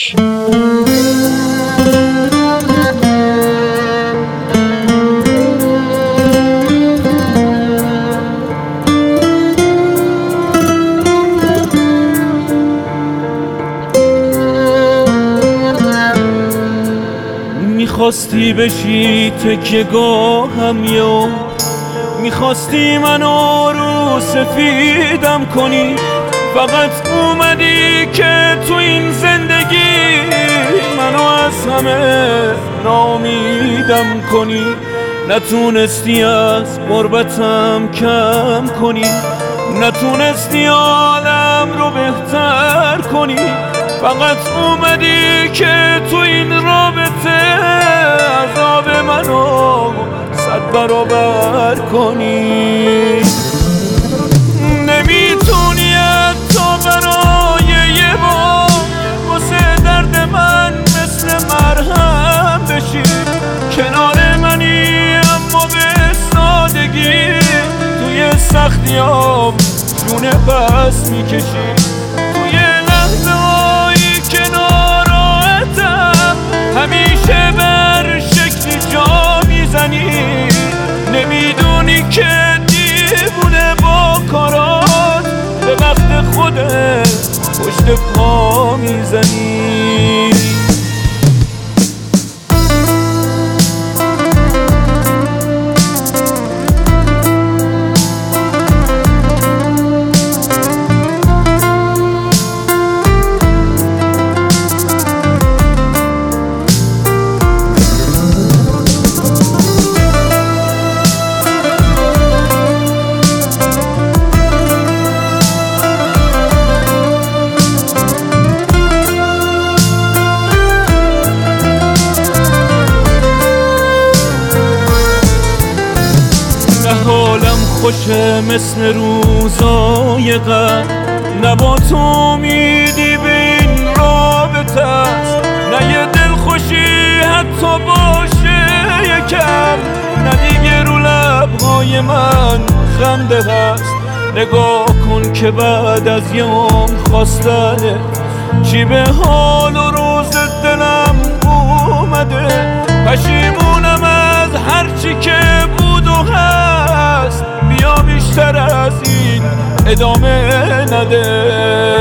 میخواستی بشی تکیه‌گاهم یا میخواستی منو رو سفیدم کنی، فقط اومدی که تو این زندگی منو از همه ناامیدم کنی. نتونستی از غربتم کم کنی، نتونستی عالم رو بهتر کنی، فقط اومدی که تو این رابطه عذاب منو 100 برابر کنی. نمیتونی حتی برای یه بار واسه درد من مثل مرهم بشی، کنار منی اما به سادگی توی سختیام جونه بس میکشی. توی لحظه هایی که ناراحتم همیشه بر شکلی جا میزنی، نمیدونی که دیوونه با کارات به وقت خودت پشت پا میزنی. حالم خوشه مثل روزای قبل، نه با تو امیدی به این رابطه است، نه یه دلخوشی حتی باشه یکم، نه دیگه رو لبهای من خنده هست. نگاه کن که بعد از یوم خواستنه چی به حال و روز دلم اومده. پشیمونم از هرچی که بود و هست، بیا بیشتر از این ادامه نده.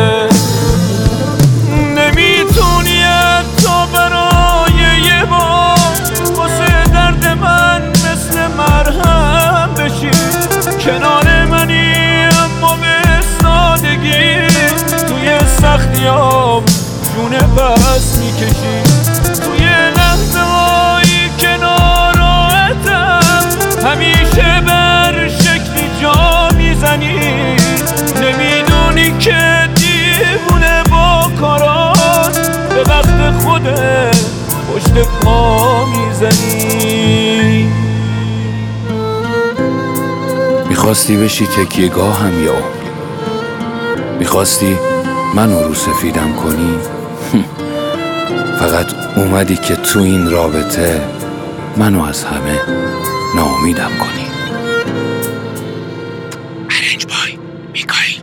نمیتونی حتی برای یه بار واسه درد من مثل مرهم بشی، کنار منی اما به سادگی توی سختیام جونه بس میکشی. توی لحظه هایی که ناراحتم همیشه بر شکلی جا میزنی، نمیدونی که دیوونه با کارات به وقت خودت پشت پا میزنی. میخواستی بشی تکیه‌گاهم یا میخواستی منو رو سفیدم کنی، فقط اومدی که تو این رابطه منو از همه ناامیدم کنی. ارنج بای میکائیل.